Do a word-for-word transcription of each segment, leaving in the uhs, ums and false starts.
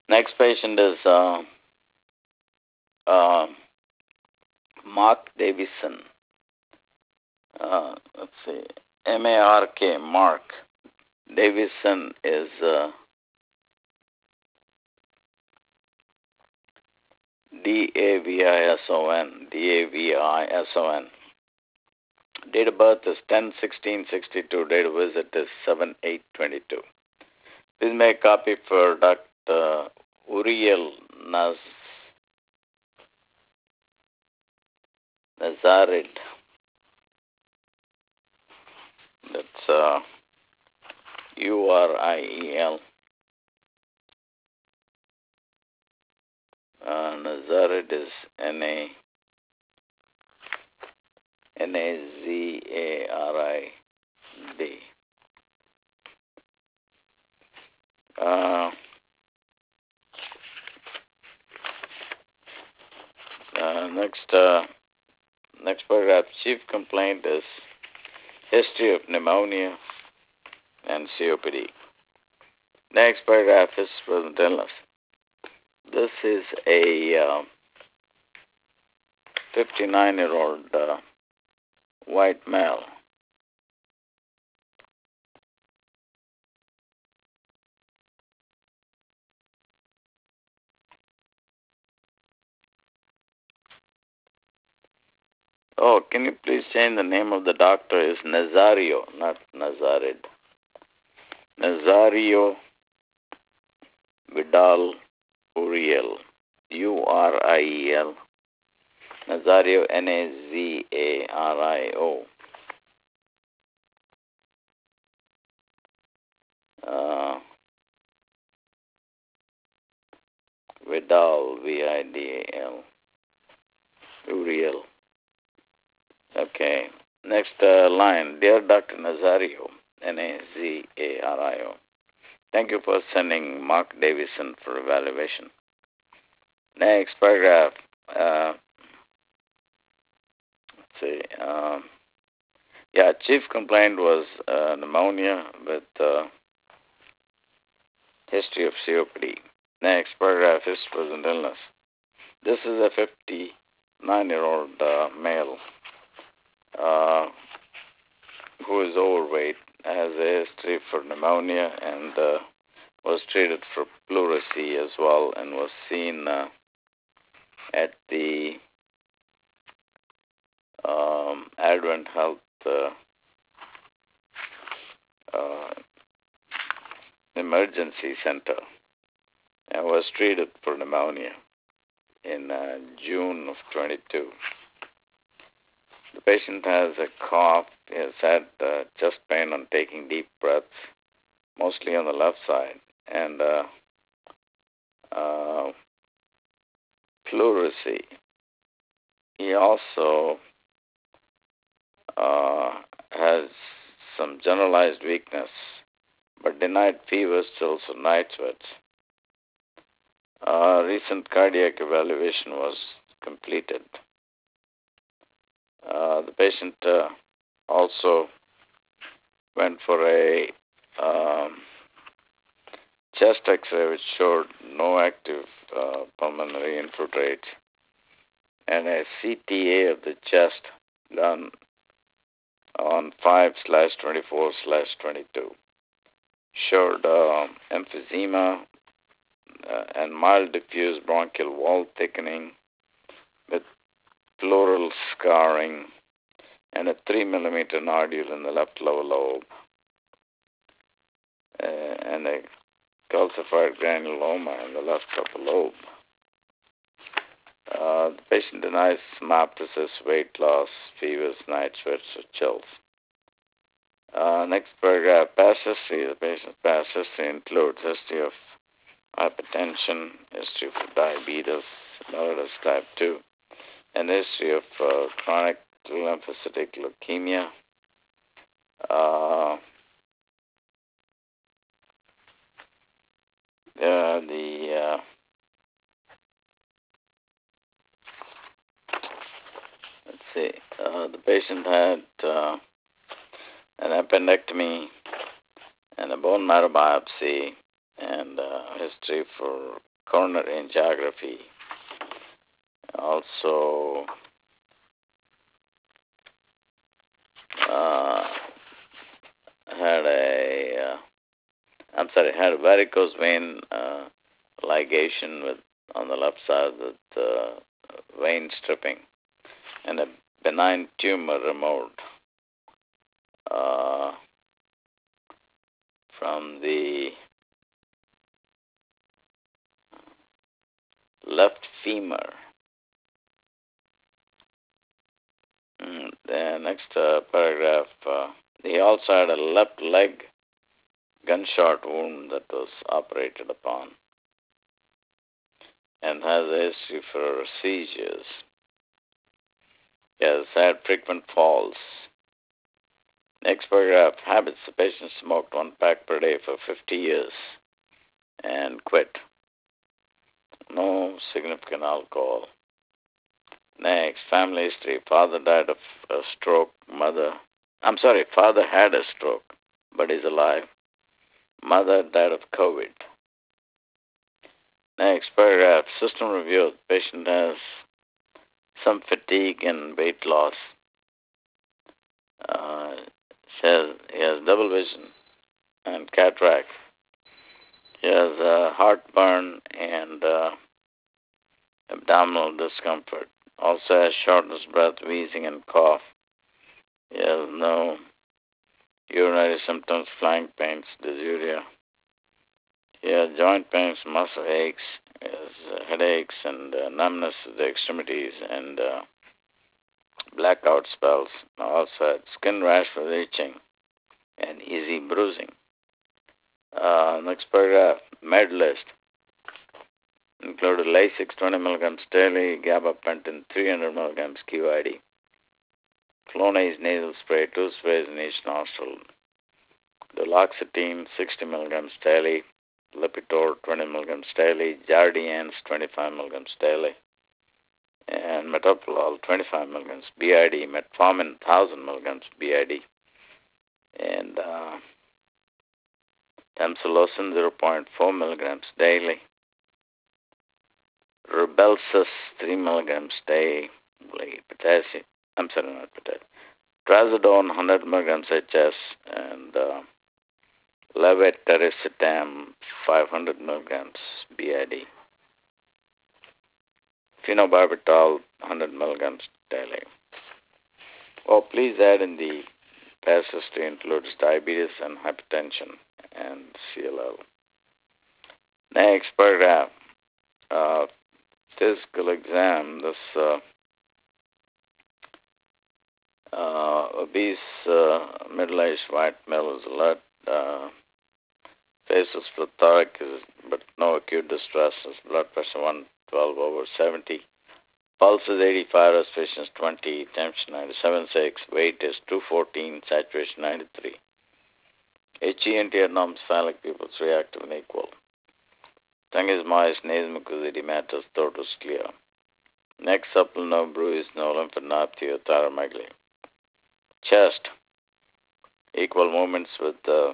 Next patient is uh, uh, Mark Davison. Uh, let's see, M A R K, Mark. Davison is uh, D A V I S O N, D A V I S O N. Date of birth is ten sixteen sixty-two. Date of visit is seven eight twenty-two. Please make a copy for Doctor Uriel Naz Nazarid. That's uh, U R I E L. Uh, Nazarid is N A N A Z A R I D. Uh, uh, next, uh, next paragraph. Chief complaint is history of pneumonia and C O P D. Next paragraph is present illness. This is a uh, fifty-nine-year-old uh, white male. Oh, can you please change the name of the doctor? Is Nazario, not Nazarid. Nazario Vidal Uriel, U R I E L. Nazario, N A Z A R I O. Uh, Vidal, V I D A L. Uriel. Okay. Next uh, line. Dear Doctor Nazario, N A Z A R I O. Thank you for sending Mark Davison for evaluation. Next paragraph. Uh, let's see. Um, yeah, chief complaint was uh, pneumonia with uh, history of C O P D. Next paragraph is present illness. This is a fifty-nine-year-old uh, male uh, who is overweight, has a history for pneumonia, and uh, was treated for pleurisy as well, and was seen uh, at the um, Advent Health uh, uh, Emergency Center, and was treated for pneumonia in uh, June of twenty-two. The patient has a cough. He has had uh, chest pain on taking deep breaths, mostly on the left side, and uh, uh, pleurisy. He also uh, has some generalized weakness, but denied fever, chills, or night sweats. Uh, recent cardiac evaluation was completed. Uh, the patient uh, also went for a um, chest X-ray which showed no active uh, pulmonary infiltrate, and a C T A of the chest done on five slash twenty-four slash twenty-two showed uh, emphysema uh, and mild diffuse bronchial wall thickening with pleural scarring and a three millimeter nodule in the left lower lobe uh, and a calcified granuloma in the left upper lobe. Uh, the patient denies hemoptysis, weight loss, fevers, night sweats, or chills. Uh, next paragraph, past history. The patient's past history includes history of hypertension, history of diabetes, mellitus type two, and history of uh, chronic lymphocytic leukemia. Uh, uh, the uh, let's see, uh, the patient had uh, an appendectomy and a bone marrow biopsy and uh, history for coronary angiography. Also, uh, had a, uh, I'm sorry, had a varicose vein uh, ligation with on the left side with uh, vein stripping and a benign tumor removed uh, from the left femur. Mm, the next uh, paragraph, uh, he also had a left leg gunshot wound that was operated upon and has a history for seizures. He has had frequent falls. Next paragraph, habits. The patient smoked one pack per day for fifty years and quit. No significant alcohol. Next, family history. Father died of a stroke. Mother, I'm sorry, father had a stroke, but is alive. Mother died of COVID. Next paragraph, system review. The patient has some fatigue and weight loss. Uh, says he has double vision and cataract. He has uh, heartburn and uh, abdominal discomfort. Also has shortness of breath, wheezing, and cough. He has no urinary symptoms, flying pains, dysuria. He has joint pains, muscle aches, he has uh, headaches, and uh, numbness of the extremities, and uh, blackout spells. Also had skin rash with itching and easy bruising. Uh, next paragraph, med list. Included Lasix twenty milligrams daily, gabapentin three hundred milligrams Q I D. Flonase nasal spray, two sprays in each nostril. Duloxetine sixty milligrams daily. Lipitor twenty milligrams daily. Jardiance twenty-five milligrams daily. And metoprolol twenty-five milligrams B I D. Metformin one thousand milligrams B I D. And uh, tamsulosin zero point four milligrams daily. Rybelsus three milligrams daily. Potassium. I'm sorry, not potassium. Trazodone one hundred milligrams H S and uh, levetiracetam five hundred milligrams B I D. Phenobarbital one hundred milligrams daily. Oh, please add in the past history includes diabetes and hypertension and C L L. Next paragraph. Uh, physical exam. This uh, uh, obese uh, middle-aged white male is alert. Uh, faces plethoric, but no acute distress. His blood pressure one twelve over seventy. Pulse is eighty-five, respiration is twenty, temperature ninety-seven point six, weight is two fourteen, saturation ninety-three. H E N T abnormal cephalic pupils reactive and equal. Tongue is moist, nasal mucosa edematous, throat is clear. Neck supple, no bruise, no lymphadenopathy or thyromegaly. Chest, equal movements with uh,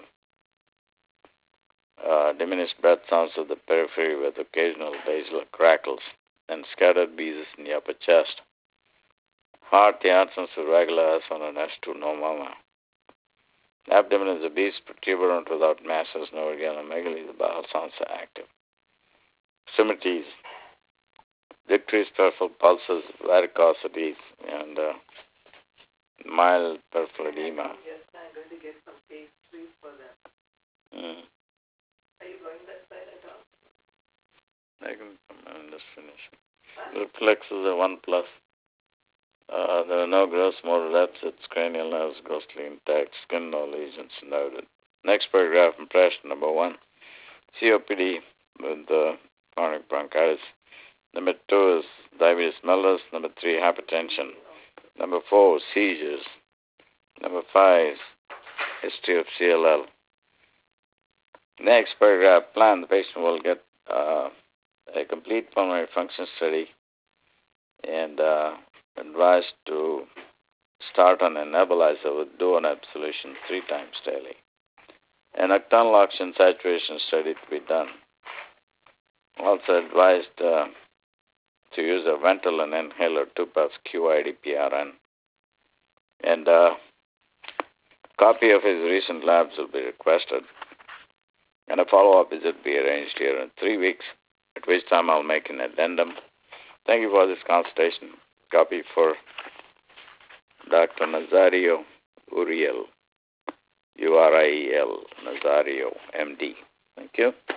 uh, diminished breath sounds of the periphery with occasional basal crackles and scattered beads in the upper chest. Heart, the absence of regular S one and S two, no murmur. Abdomen is obese, protuberant without masses, no organomegaly, the bowel sounds are active. Extremities, decreased peripheral pulses, varicosities, and uh, mild peripheral edema. Yes, I'm going to get some pastries for them. Mm. Are you going that side at all? I can come and just finish. Reflex is a one plus. Uh, there are no gross motor deficits, cranial nerves grossly intact, skin no lesions noted. Next paragraph, impression number one. C O P D with uh, chronic bronchitis. Number two is diabetes mellitus. Number three, hypertension. Number four, seizures. Number five, history of C L L. Next paragraph, plan. The patient will get uh, a complete pulmonary function study and uh, advised to start on a nebulizer with Duoneb solution three times daily. An nocturnal oxygen saturation study to be done. Also advised uh, to use a Ventolin inhaler, two puffs, Q I D P R N. And a copy of his recent labs will be requested. And a follow-up visit will be arranged here in three weeks, at which time I'll make an addendum. Thank you for this consultation. Copy for Doctor Nazario Uriel, U R I E L, Nazario, M D. Thank you.